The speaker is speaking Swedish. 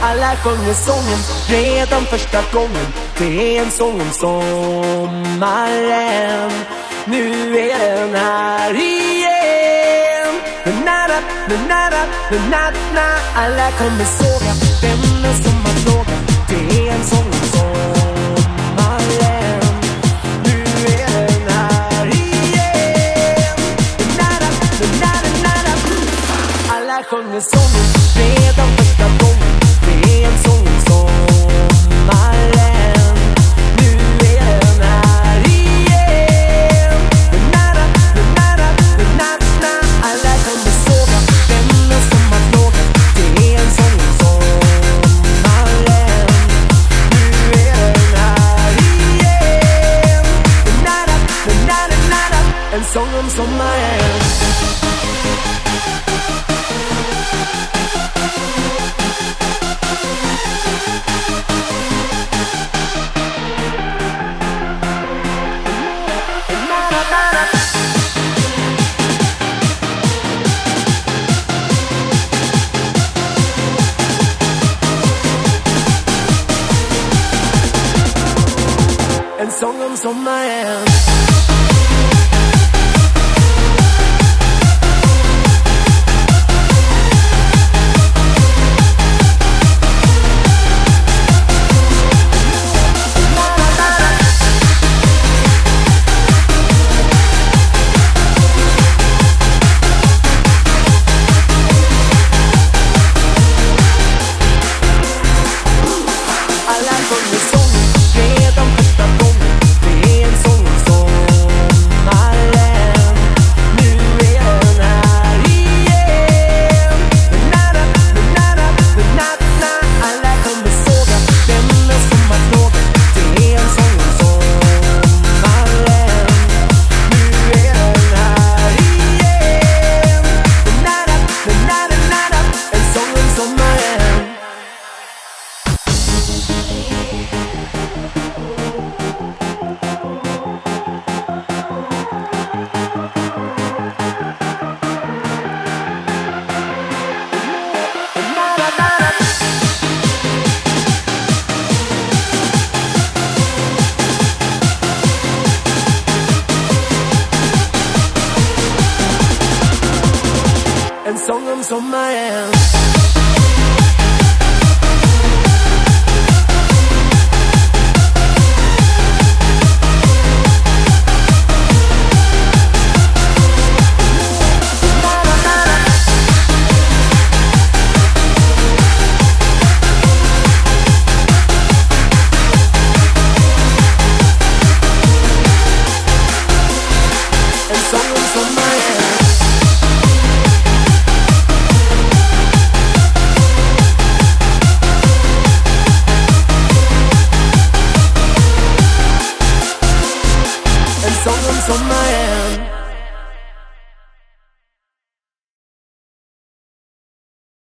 Alla sjunger sången redan första gången. Det är en sång om sommaren. Nu är den här igen. Na-na, na-na, na-na. Alla kommer såga denna sommarfråga. Det är en sång om sommaren. Nu är den här igen. Na-na, na-na, na-na. Alla sjunger sången redan första gången. Det är en sång om sommaren. Nu är den här igen. Na-na, na-na, na-na. Alla kommer såga denna sommarfråga. Det är en sång om sommaren. Nu är den här igen. Na-na, na-na, na-na. En sång om sommaren. En sång om sommaren. Alla sjunger sången redan första gången. Det är en sång om sommaren. Nu är den här igen. Na-na, na-na, na-na. Alla kommer såga denna sommarfråga. Det är en sång om sommaren. Nu är den här igen. Na-na, na-na, na-na. En sång om sommaren. En sång om sommaren. En sång om sommaren. En sång om sommaren.